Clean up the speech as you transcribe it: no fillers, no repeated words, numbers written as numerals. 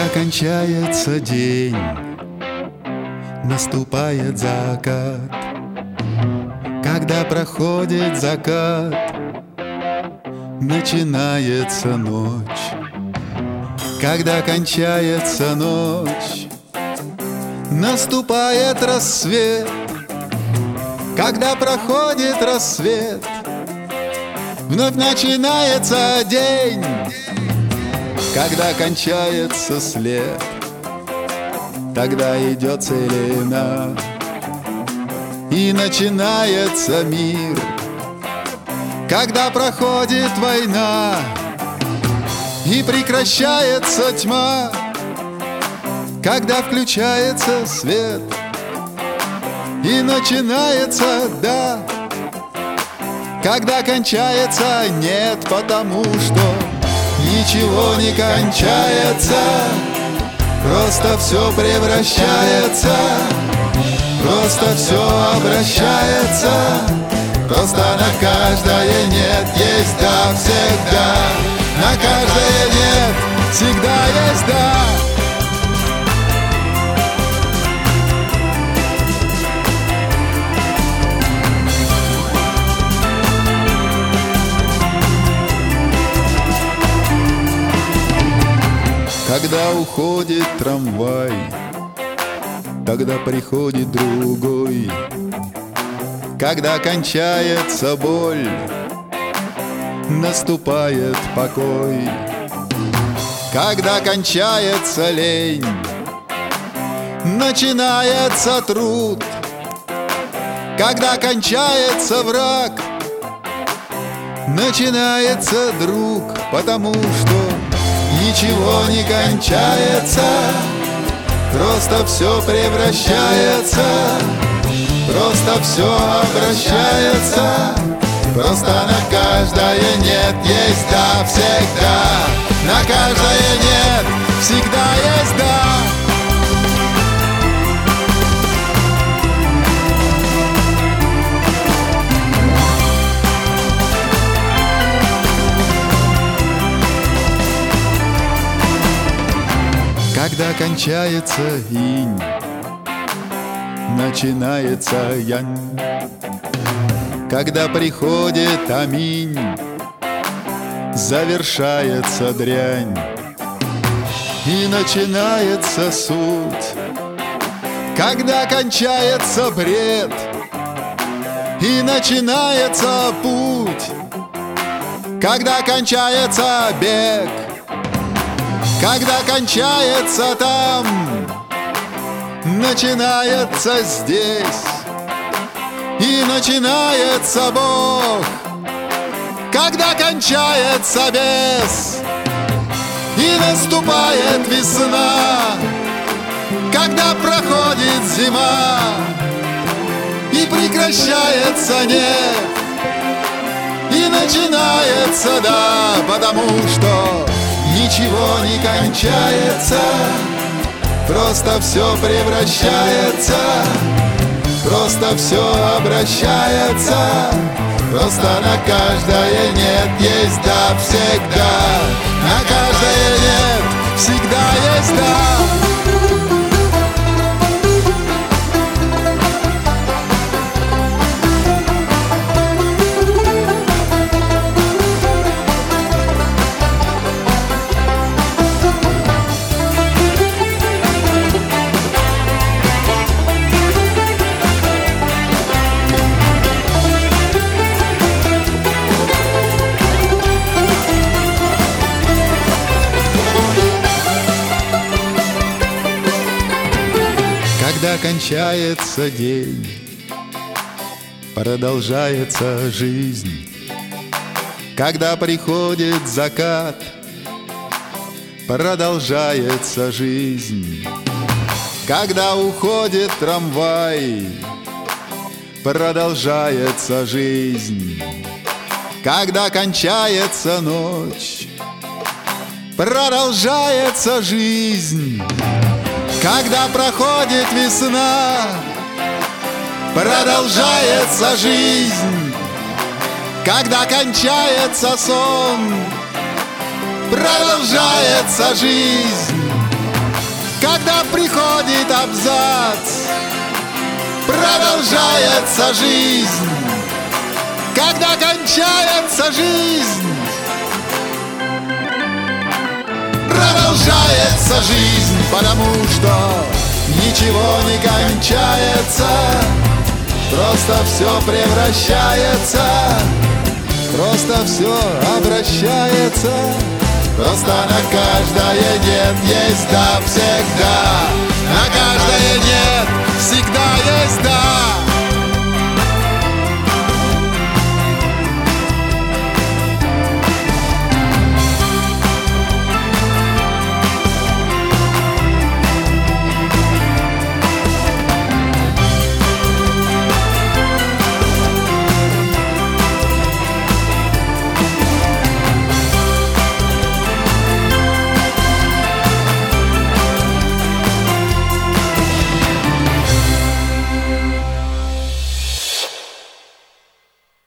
Когда кончается день, наступает закат. Когда проходит закат, начинается ночь. Когда кончается ночь, наступает рассвет. Когда проходит рассвет, вновь начинается день. Когда кончается след, тогда идет целина, и начинается мир. Когда проходит война, и прекращается тьма, когда включается свет, и начинается «да». Когда кончается «нет», потому что ничего не кончается, просто все превращается, просто все обращается, просто на каждое «нет» есть «да» всегда. На каждое «нет» всегда есть «да». Когда уходит трамвай, тогда приходит другой. Когда кончается боль, наступает покой. Когда кончается лень, начинается труд. Когда кончается враг, начинается друг, потому что ничего не кончается, просто все превращается, просто все обращается, просто на каждое «нет» есть «да» всегда. На каждое «нет» всегда есть «да». Когда кончается инь, начинается янь. Когда приходит аминь, завершается дрянь, и начинается суть. Когда кончается бред, и начинается путь. Когда кончается бег, когда кончается там, начинается здесь, и начинается Бог. Когда кончается бес, и наступает весна. Когда проходит зима, и прекращается нет, и начинается «да», потому что ничего не кончается, просто все превращается, просто все обращается, просто на каждое «нет» есть «да» всегда. На каждое «нет» всегда есть «да». Когда кончается день, продолжается жизнь. Когда приходит закат, продолжается жизнь. Когда уходит трамвай, продолжается жизнь. Когда кончается ночь, продолжается жизнь. Когда проходит весна, продолжается жизнь. Когда кончается сон, продолжается жизнь. когда приходит абзац, продолжается жизнь, когда кончается жизнь. Продолжается жизнь, потому что ничего не кончается, просто все превращается, просто все обращается, просто на каждое нет есть да всегда.